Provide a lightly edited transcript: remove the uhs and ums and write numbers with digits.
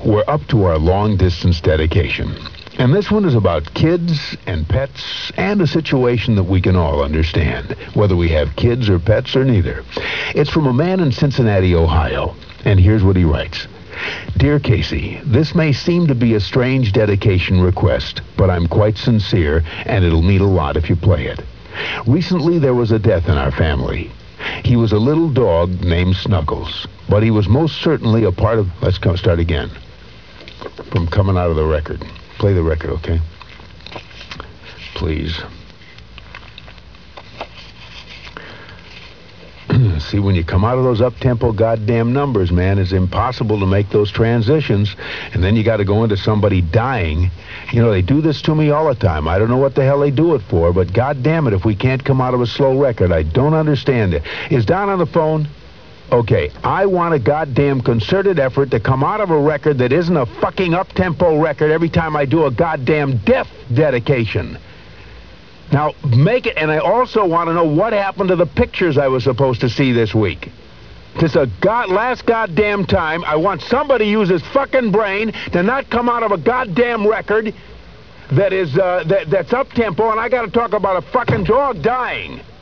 We're up to our long-distance dedication. And this one is about kids and pets and a situation that we can all understand, whether we have kids or pets or neither. It's from a man in Cincinnati, Ohio. And here's what he writes. Dear Casey, this may seem to be a strange dedication request, but I'm quite sincere, and it'll mean a lot if you play it. Recently, there was a death in our family. He was a little dog named Snuggles, but he was most certainly a part of... Let's start again. From coming out of the record. Play the record, okay? Please. See, when you come out of those up-tempo goddamn numbers, man, it's impossible to make those transitions, and then you got to go into somebody dying. You know, they do this to me all the time. I don't know what the hell they do it for, but goddamn it, if we can't come out of a slow record, I don't understand it. Is Don on the phone? Okay, I want a goddamn concerted effort to come out of a record that isn't a fucking up-tempo record every time I do a goddamn death dedication. Now, make it, and I also want to know what happened to the pictures I was supposed to see this week. This is last goddamn time. I want somebody to use his fucking brain to not come out of a goddamn record that is, that's up-tempo, and I got to talk about a fucking dog dying.